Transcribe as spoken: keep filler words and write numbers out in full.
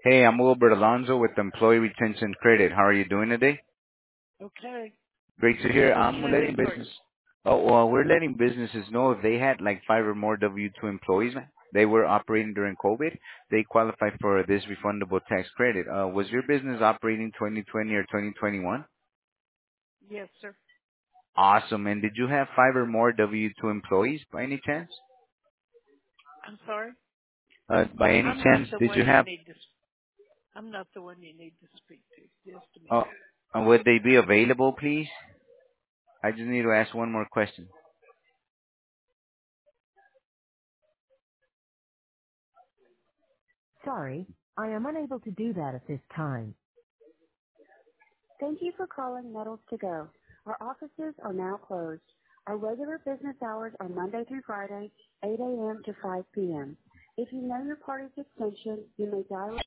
Hey, I'm Wilbert Alonso with Employee Retention Credit. How are you doing today? Okay. Great to hear. What I'm can I do letting for business. you? Oh, well, we're letting businesses know if they had like five or more W two employees, man, they were operating during COVID, they qualify for this refundable tax credit. Uh, was your business operating twenty twenty or twenty twenty-one? Yes, sir. Awesome. And did you have five or more W two employees by any chance? I'm sorry. Uh, by any I'm not chance, the did one you you have? need to. s- I'm not the one you need to speak to. Just a Oh, minute. uh, would they be available, please? I just need to ask one more question. Sorry, I am unable to do that at this time. Thank you for calling Metals to Go. Our offices are now closed. Our regular business hours are Monday through Friday, eight a.m. to five p.m. If you know your party's extension, you may dial